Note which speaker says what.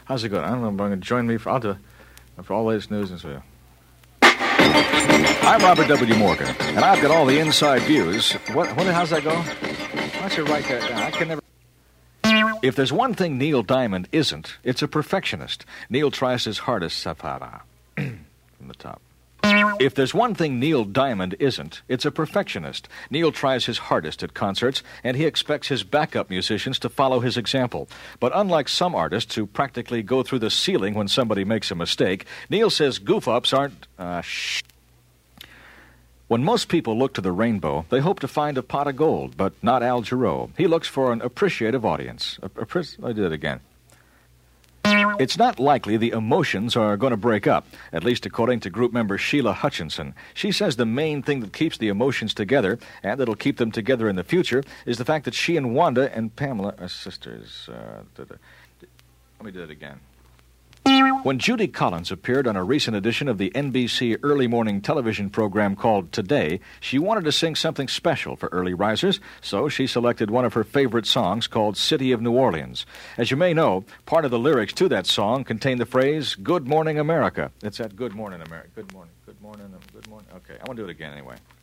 Speaker 1: How's it going? I don't know if I'm going to join me for all the latest news and so. I'm Robert W. Morgan, and I've got all the inside views. How's that go? Why don't you write that down? I can never... If there's one thing Neil Diamond isn't, it's a perfectionist. Neil tries his hardest... From the top. If there's one thing Neil Diamond isn't, it's a perfectionist. Neil tries his hardest at concerts, and he expects his backup musicians to follow his example. But unlike some artists who practically go through the ceiling when somebody makes a mistake, Neil says goof-ups aren't... When most people look to the rainbow, they hope to find a pot of gold, but not Al Jarreau. He looks for an appreciative audience. I did it again. It's not likely the emotions are going to break up, at least according to group member Sheila Hutchinson. She says the main thing that keeps the emotions together, and that'll keep them together in the future, is the fact that she and Wanda and Pamela are sisters. Let me do it again. When Judy Collins appeared on a recent edition of the NBC early morning television program called Today, she wanted to sing something special for early risers, so she selected one of her favorite songs called City of New Orleans. As you may know, part of the lyrics to that song contain the phrase, Good Morning America. It's that Good Morning America. Good morning. Okay, I want to do it again anyway.